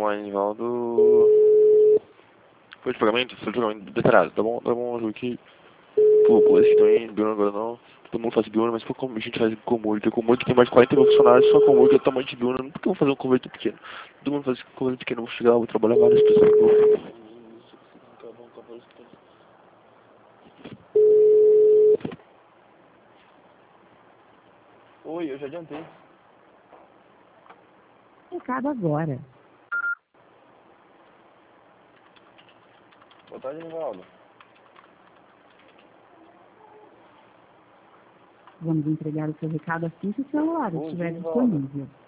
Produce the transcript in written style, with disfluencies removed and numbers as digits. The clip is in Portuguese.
online, Nivaldo. Foi de pagamento? Foi de pagamento detalhado, tá bom? Tá bom, jogo aqui. Pô, esse também, Biona agora não. Todo mundo faz Biona, mas como a gente faz Comurg? Porque Comurg tem mais de 40 mil funcionários, só Comurg é o tamanho de Biona. Por que eu vou fazer um converter pequeno? Todo mundo faz converter pequeno, eu vou chegar, vou trabalhar várias pessoas. Oi, eu já adiantei. Recado agora. Boa tarde, Nivaldo. Vamos entregar o seu recado assim que o celular Bom dia, estiver Nivaldo. disponível.